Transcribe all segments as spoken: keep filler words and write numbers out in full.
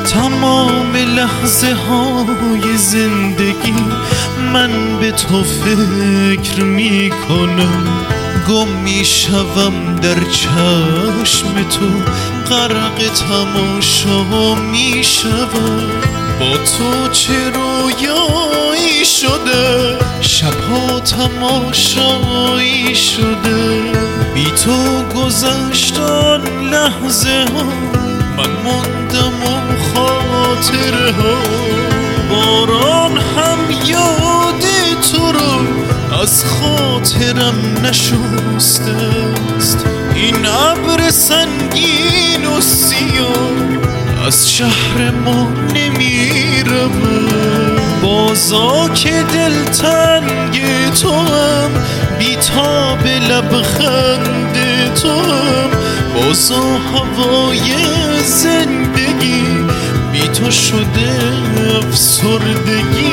تمام لحظه های زندگی من به تو فکر می کنم، گم می شوم در چشم تو، غرق تماشا می شوم. با تو چه رویایی شده، شبها تماشایی شده، بی تو گذشت آن لحظه ها، من موندم و خاطره ها. باران هم یاد تو رو از خاطرم نشسته است، این ابر سنگین و سیاه از شهر ما نمی رود. بازا که دلتنگ تو هم، بیتاب لبخند تو هم، بازا هوای زندگی بی تو شده افسردگی.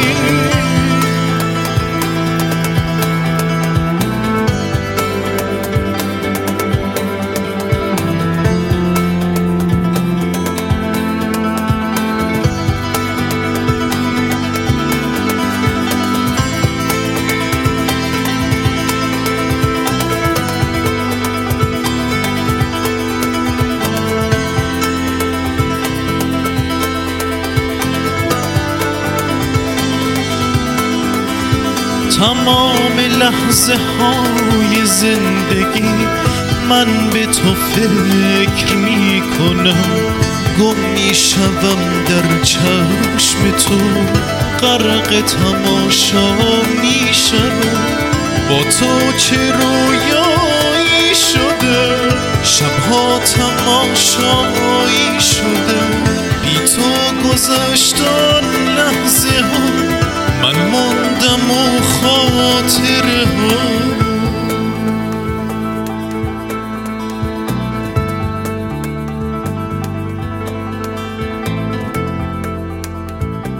تمام لحظه های زندگی من به تو فکر می کنم، گم می شوم در چشم تو، غرق تماشا می شوم. با تو چه رویایی شده، شبها تماشایی شده، بی تو گذشت آن لحظه ها، من موندم و خاطره ها.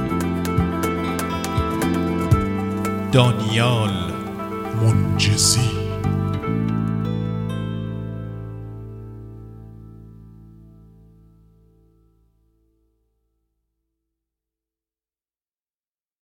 دانیال منجزی.